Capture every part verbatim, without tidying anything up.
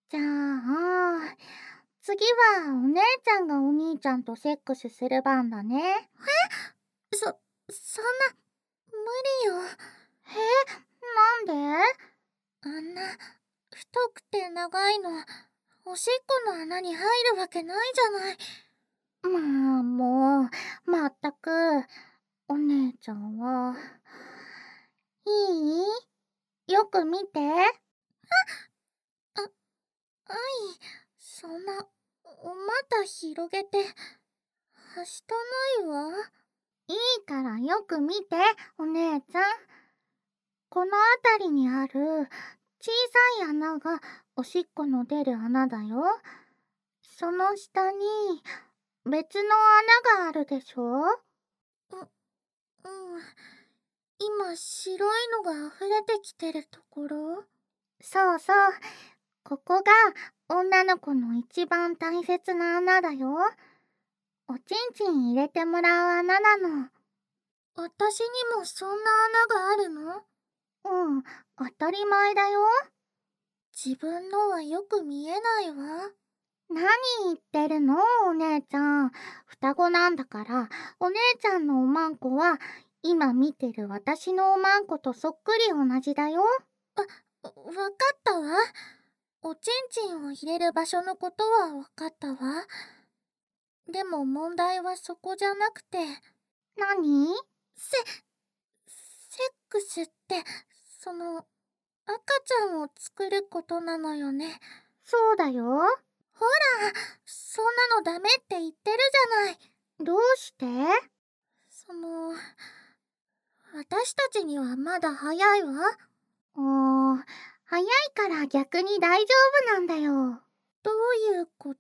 じゃあ、次はお姉ちゃんがお兄ちゃんとセックスする番だね。 そ、そんな、無理よ。 え、なんで？ あんな、太くて長いの、おしっこの穴に入るわけないじゃない。 まあ、もう、まったく、お姉ちゃんは。いい？よく見て。 あ、愛、そんな、お股広げて、はしたないわ。 いいからよく見て、お姉ちゃん。この辺りにある小さい穴がおしっこの出る穴だよ。その下に別の穴があるでしょ？ う、うん。今、白いのが溢れてきてるところ？ そうそう。ここが女の子の一番大切な穴だよ。おちんちん入れてもらう穴なの。 私にもそんな穴があるの？ うん、当たり前だよ。 自分のはよく見えないわ。 何言ってるの、お姉ちゃん。双子なんだから、お姉ちゃんのおまんこは、今見てる私のおまんことそっくり同じだよ。 あ、わかったわ。おちんちんを入れる場所のことはわかったわ。でも問題はそこじゃなくて。 何？ セ、セックスって、その、赤ちゃんを作ることなのよね。 そうだよ。 ほら、そんなのダメって言ってるじゃない。 どうして？ その、私たちにはまだ早いわ。 おー、早いから逆に大丈夫なんだよ。 どういうこと？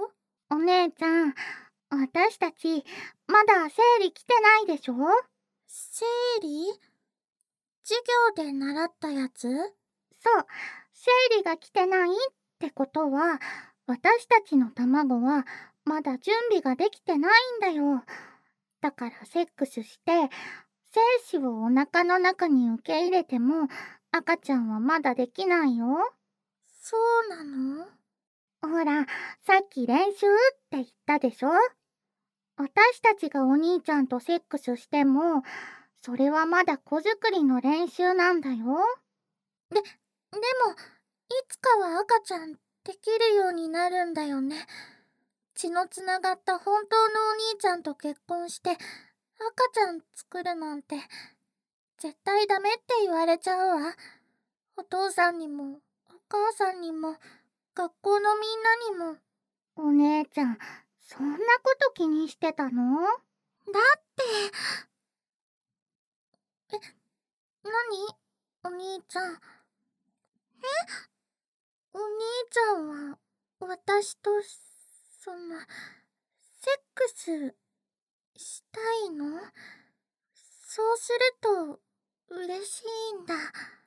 お姉ちゃん、私たち、まだ生理来てないでしょ？ 生理？授業で習ったやつ？ そう、生理が来てないってことは、私たちの卵はまだ準備ができてないんだよ。だからセックスして、精子をお腹の中に受け入れても、赤ちゃんはまだできないよ。 そうなの？ ほら、さっき練習って言ったでしょ？私たちがお兄ちゃんとセックスしても、それはまだ子作りの練習なんだよ。 で、でも、いつかは赤ちゃんできるようになるんだよね。血のつながった本当のお兄ちゃんと結婚して赤ちゃん作るなんて絶対ダメって言われちゃうわ。お父さんにもお母さんにも学校のみんなにも。 お姉ちゃん、そんなこと気にしてたの？ だってえ、何？お兄ちゃん。え？お兄ちゃんは私とそんなセックスしたいの？そうすると嬉しいんだ。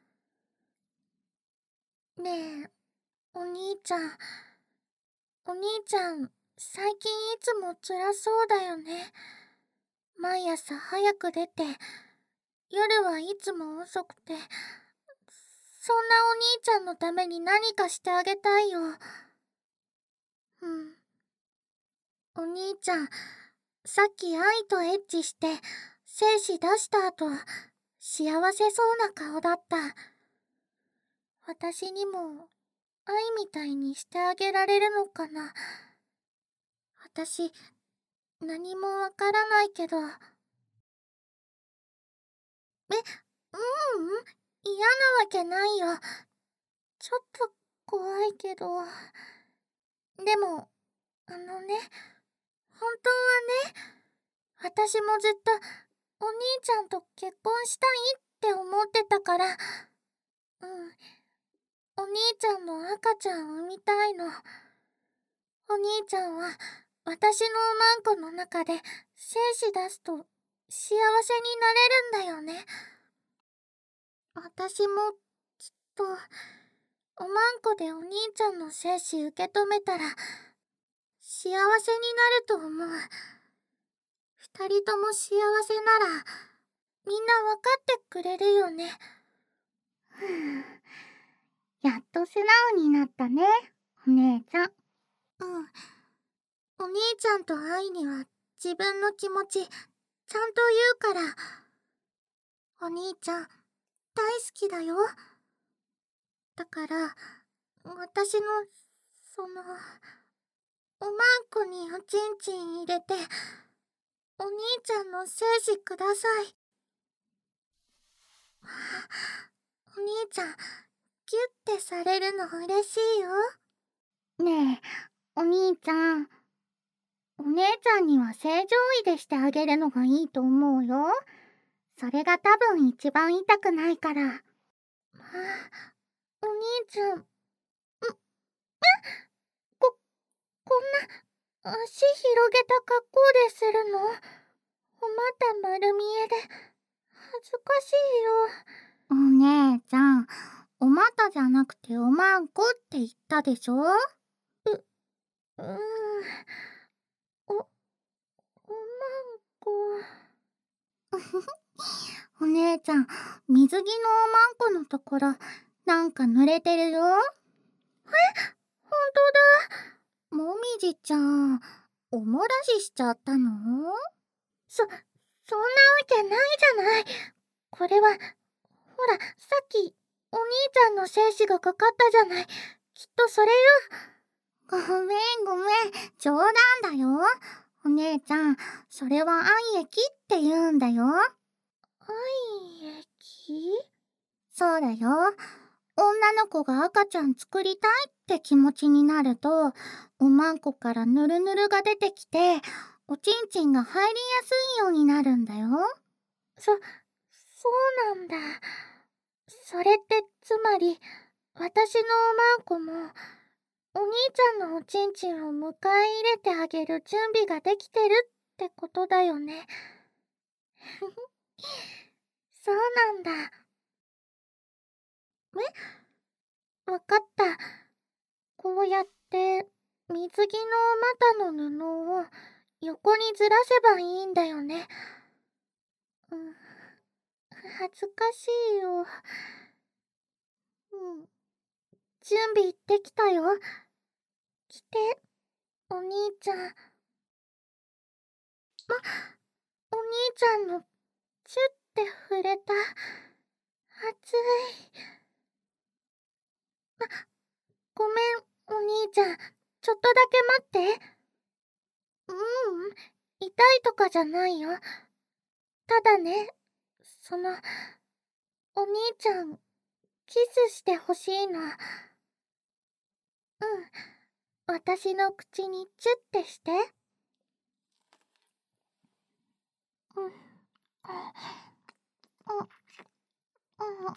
ねえ、お兄ちゃん。お兄ちゃん、最近いつも辛そうだよね。毎朝早く出て、夜はいつも遅くて。そんなお兄ちゃんのために何かしてあげたいよ。うん。お兄ちゃん、さっき愛とエッチして、精子出した後、幸せそうな顔だった。私にも、愛みたいにしてあげられるのかな。私、何もわからないけど。え、ううん、嫌なわけないよ。ちょっと怖いけど。でも、あのね、本当はね、私もずっとお兄ちゃんと結婚したいって思ってたから、うん、お兄ちゃんの赤ちゃんを産みたいの。お兄ちゃんは私のおまんこの中で精子出すと幸せになれるんだよね。私もきっとおまんこでお兄ちゃんの精子受け止めたら幸せになると思う。二人とも幸せならみんなわかってくれるよね。 ふぅ、やっと素直になったね、おお姉ちゃん。 うん。お兄ちゃんと愛には自分の気持ちちゃんと言うから。お兄ちゃん大好きだよ。だから私のそのおまんこにおちんちん入れてお兄ちゃんの精子ください。お兄ちゃんギュッてされるの嬉しいよ。 ねえ、お兄ちゃん。お姉ちゃんには正常位でしてあげるのがいいと思うよ。それが多分一番痛くないから。 まあ、お兄ちゃん、ん、え、こ、こんな足広げた格好でするの？お股丸見えで恥ずかしいよ。 お姉ちゃん、お股じゃなくておまんこって言ったでしょ？う、 うーん、お、おまんこ。 お姉ちゃん、水着のおまんこのところ、なんか濡れてるよ。え、ほんとだ。もみじちゃん、おもらししちゃったの？ そ、そんなわけないじゃない。これは、ほら、さっき、お兄ちゃんの精子がかかったじゃない。きっとそれよ。 ごめんごめん、冗談だよ。お姉ちゃん、それは愛液って言うんだよ。 愛液？ そうだよ。女の子が赤ちゃん作りたいって気持ちになると、おまんこからぬるぬるが出てきて、おちんちんが入りやすいようになるんだよ。 そ、そうなんだ。それってつまり、私のおまんこも、お兄ちゃんのおちんちんを迎え入れてあげる準備ができてるってことだよね。そうなんだ。え？わかった。こうやって水着のお股の布を横にずらせばいいんだよね。うん、恥ずかしいよ。うん、準備できたよ。来て、お兄ちゃん。ま、お兄ちゃんのチュって触れた。熱い。あ、ごめん、お兄ちゃん。ちょっとだけ待って。ううん、痛いとかじゃないよ。ただね、その、お兄ちゃん、キスしてほしいの。うん、私の口にチュってして。うん、うん、うん、うん。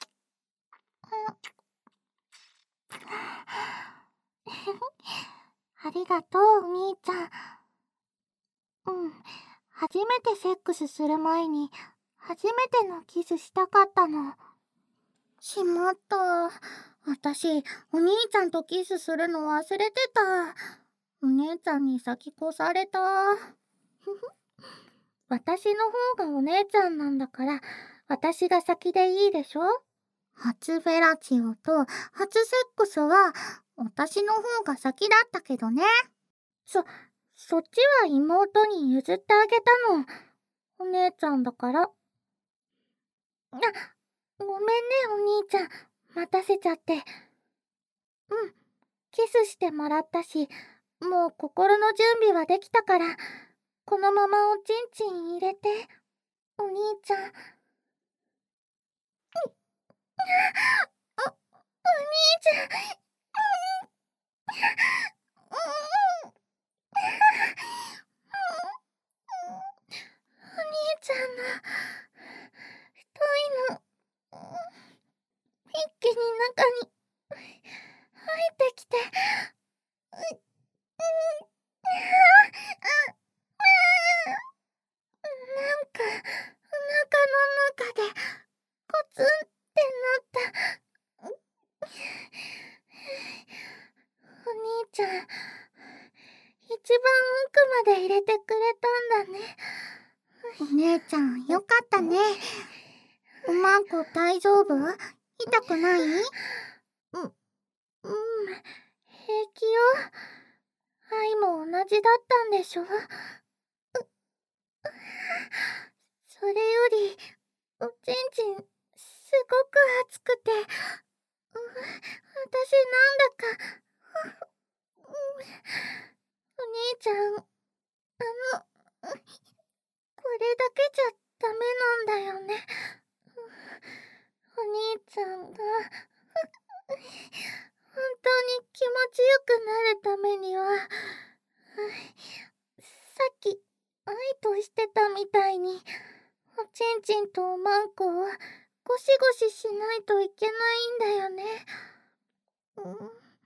ありがとう、お兄ちゃん。うん、初めてセックスする前に、初めてのキスしたかったの。しまった。私、お兄ちゃんとキスするの忘れてた。お姉ちゃんに先越された。私の方がお姉ちゃんなんだから、私が先でいいでしょ？初フェラチオと初セックスは、私の方が先だったけどね。そ、そっちは妹に譲ってあげたの。お姉ちゃんだから。あ、ごめんね、お兄ちゃん。待たせちゃって。うん、キスしてもらったし、もう心の準備はできたから、このままおちんちん入れて、お兄ちゃん。お、お兄ちゃん。お兄ちゃんの太いの一気に中に入ってきて、う、う、なんかお腹の中でコツンってなった。お兄ちゃん、一番奥まで入れてくれたんだね。お姉ちゃん、よかったね。おまんこ大丈夫？痛くない？う、うん、平でしょ。それより、おちんちん、すごく熱くて、私なんだか、お兄ちゃん、あの、これだけじゃダメなんだよね。お兄ちゃんが、本当に気持ちよくなるためには、さっき、愛としてたみたいに、おちんちんとおまんこをゴシゴシしないといけないんだよね。うん、うん、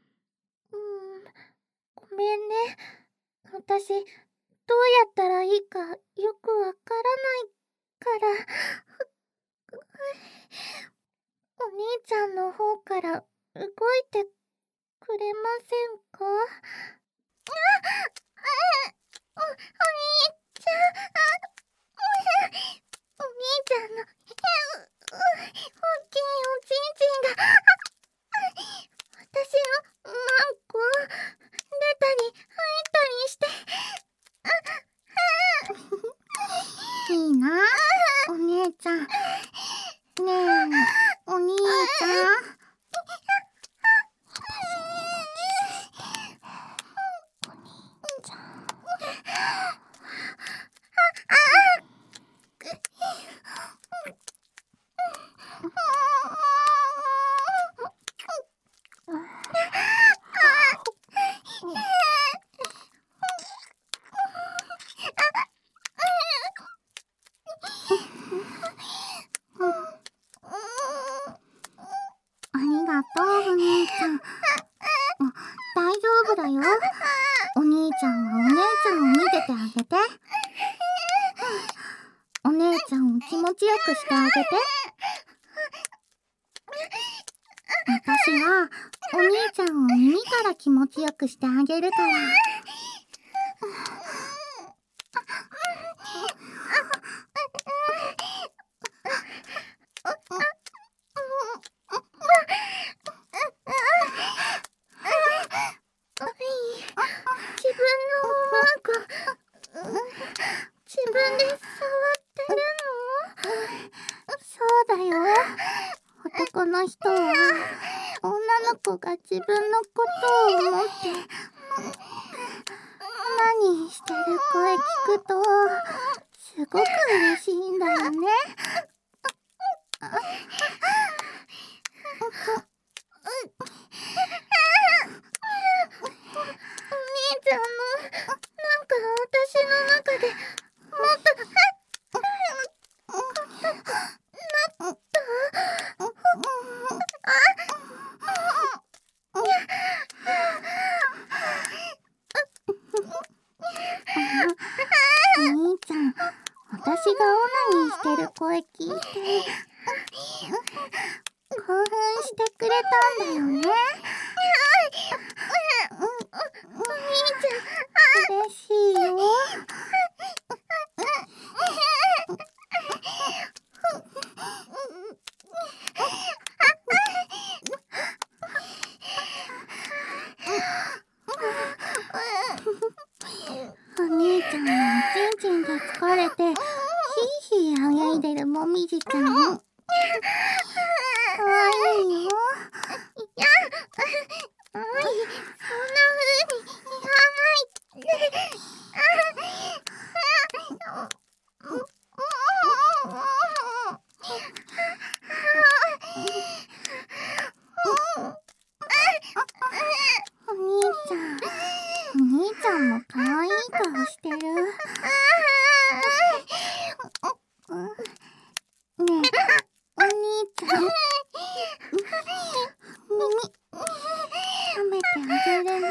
ごめんね。私、どうやったらいいかよくわからないから。お兄ちゃんの方から動いてくれませんか？あ、お、お兄ちゃん、お兄ちゃんの、大きいおちんちんが、私のマンコ、出たり入ったりして、 いいな、お姉ちゃん。ねえ、お兄ちゃん。ありがとう、お兄ちゃん。大丈夫だよ。お兄ちゃんはお姉ちゃんを見ててあげて。お姉ちゃんを気持ちよくしてあげて。私はお兄ちゃんを耳から気持ちよくしてあげるから。 自分のおまんこ、自分で触ってるの？ そうだよ。男の人は女の子が自分のことを思って何してる声聞くとすごく嬉しいんだよね。 お兄ちゃんの、なんか私の中でもっとなった？ お兄ちゃん、私がオナニーしてる声聞いて興奮してくれたんだよね。 お兄ちゃん、 嬉しいよ。お兄ちゃんのおちんちんで疲れてヒーヒーあげいでるもみじちゃん、かわいいよ。 いや、愛、そんな風に言わないで。 お兄ちゃん、お兄ちゃんもかわいい顔してる。ねえ、お兄ちゃん、耳、舐めてあげるね。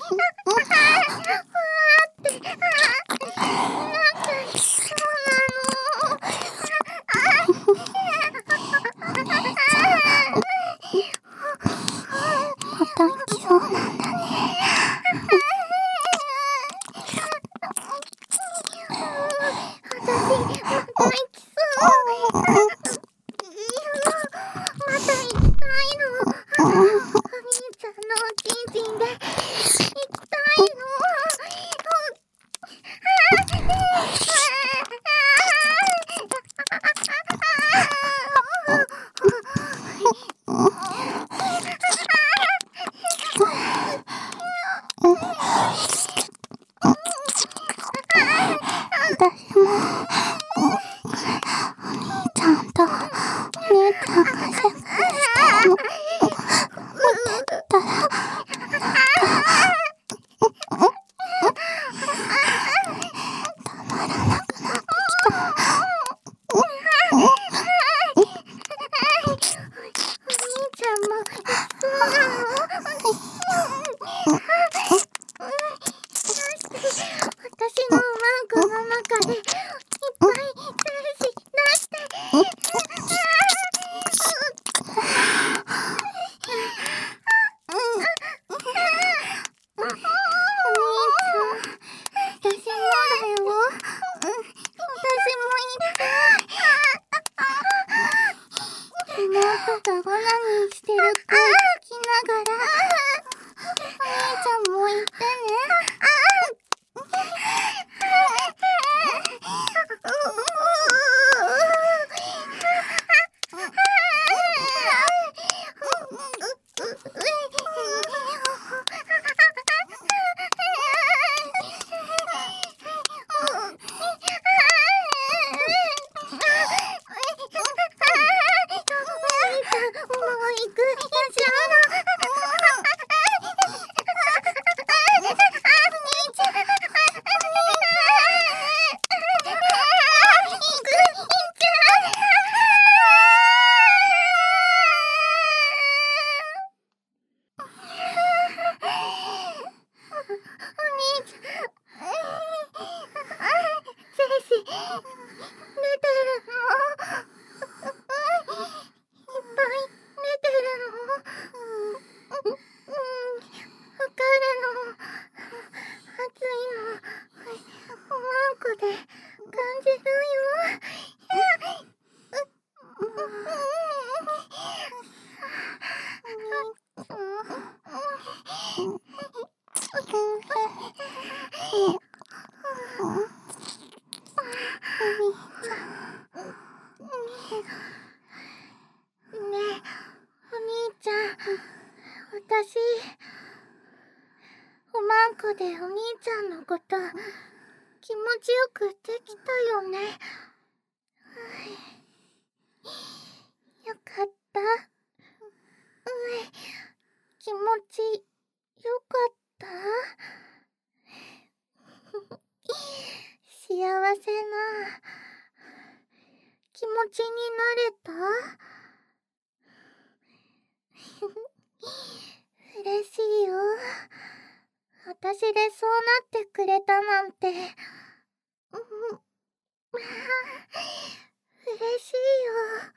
私、おまんこでお兄ちゃんのこと気持ちよくできたよね。よかった。うん、気持ちよかった。幸せな気持ちになれた。嬉しいよ。私でそうなってくれたなんて。うん、嬉しいよ。